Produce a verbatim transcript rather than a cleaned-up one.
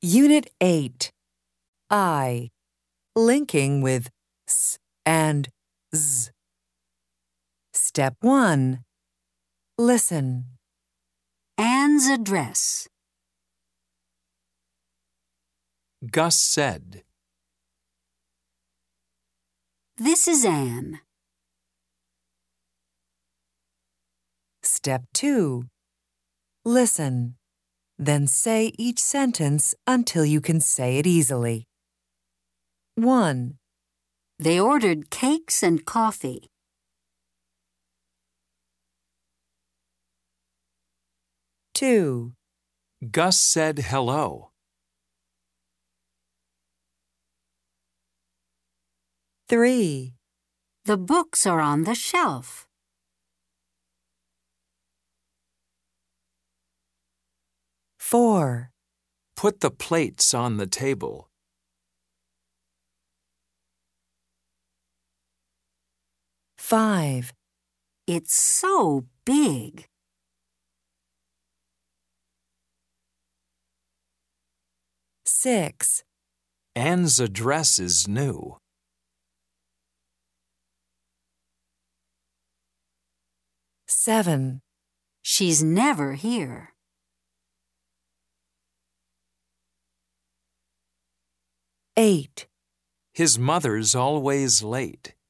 Unit eight. I. Linking with S and Z. Step one. Listen. Anne's address. Gus said. This is Anne. Step two. Listen. Then say each sentence until you can say it easily. one. They ordered cakes and coffee. two. Gus said hello. three. The books are on the shelf. four. Put the plates on the table. five. It's so big. six. Anne's address is new. seven. She's never here. eight. His mother's always late.